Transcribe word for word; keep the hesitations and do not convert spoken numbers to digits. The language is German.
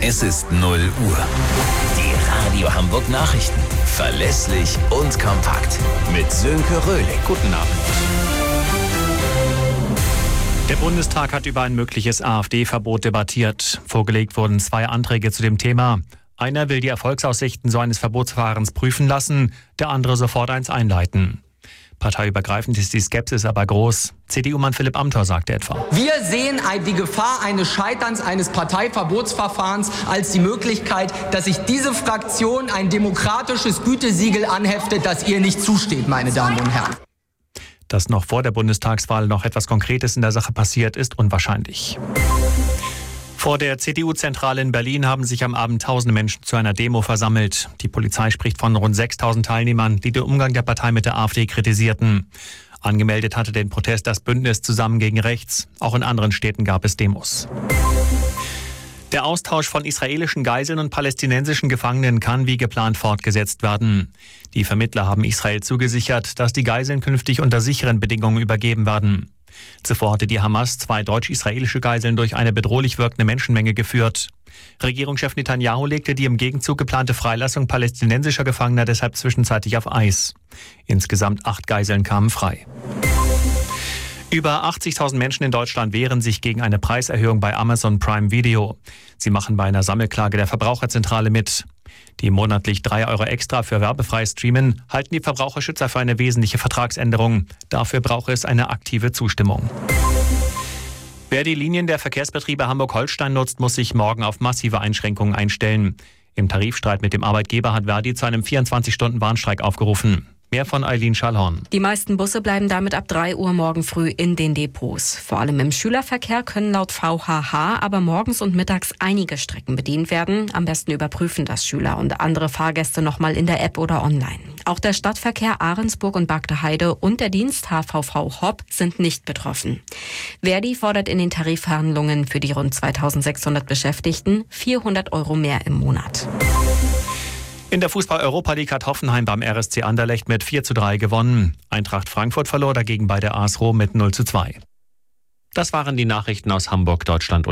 Es ist null Uhr. Die Radio Hamburg Nachrichten. Verlässlich und kompakt. Mit Sönke Röhling. Guten Abend. Der Bundestag hat über ein mögliches AfD-Verbot debattiert. Vorgelegt wurden zwei Anträge zu dem Thema. Einer will die Erfolgsaussichten so eines Verbotsverfahrens prüfen lassen, der andere sofort eins einleiten. Parteiübergreifend ist die Skepsis aber groß. C D U-Mann Philipp Amthor sagte etwa: Wir sehen die Gefahr eines Scheiterns eines Parteiverbotsverfahrens als die Möglichkeit, dass sich diese Fraktion ein demokratisches Gütesiegel anheftet, das ihr nicht zusteht, meine Damen und Herren. Dass noch vor der Bundestagswahl noch etwas Konkretes in der Sache passiert, ist unwahrscheinlich. Vor der C D U-Zentrale in Berlin haben sich am Abend tausende Menschen zu einer Demo versammelt. Die Polizei spricht von rund sechstausend Teilnehmern, die den Umgang der Partei mit der AfD kritisierten. Angemeldet hatte den Protest das Bündnis Zusammen gegen Rechts. Auch in anderen Städten gab es Demos. Der Austausch von israelischen Geiseln und palästinensischen Gefangenen kann wie geplant fortgesetzt werden. Die Vermittler haben Israel zugesichert, dass die Geiseln künftig unter sicheren Bedingungen übergeben werden. Zuvor hatte die Hamas zwei deutsch-israelische Geiseln durch eine bedrohlich wirkende Menschenmenge geführt. Regierungschef Netanyahu legte die im Gegenzug geplante Freilassung palästinensischer Gefangener deshalb zwischenzeitlich auf Eis. Insgesamt acht Geiseln kamen frei. Über achtzigtausend Menschen in Deutschland wehren sich gegen eine Preiserhöhung bei Amazon Prime Video. Sie machen bei einer Sammelklage der Verbraucherzentrale mit. Die monatlich drei Euro extra für werbefreies Streamen halten die Verbraucherschützer für eine wesentliche Vertragsänderung. Dafür brauche es eine aktive Zustimmung. Wer die Linien der Verkehrsbetriebe Hamburg-Holstein nutzt, muss sich morgen auf massive Einschränkungen einstellen. Im Tarifstreit mit dem Arbeitgeber hat Verdi zu einem vierundzwanzig-Stunden-Warnstreik aufgerufen. Mehr von Eileen Schallhorn. Die meisten Busse bleiben damit ab drei Uhr morgen früh in den Depots. Vor allem im Schülerverkehr können laut V H H aber morgens und mittags einige Strecken bedient werden. Am besten überprüfen das Schüler und andere Fahrgäste nochmal in der App oder online. Auch der Stadtverkehr Ahrensburg und Bagdeheide und der Dienst H V V Hopp sind nicht betroffen. Verdi fordert in den Tarifverhandlungen für die rund zweitausendsechshundert Beschäftigten vierhundert Euro mehr im Monat. In der Fußball-Europa League hat Hoffenheim beim R S C Anderlecht mit vier zu drei gewonnen. Eintracht Frankfurt verlor dagegen bei der A S Rom mit null zu zwei. Das waren die Nachrichten aus Hamburg, Deutschland und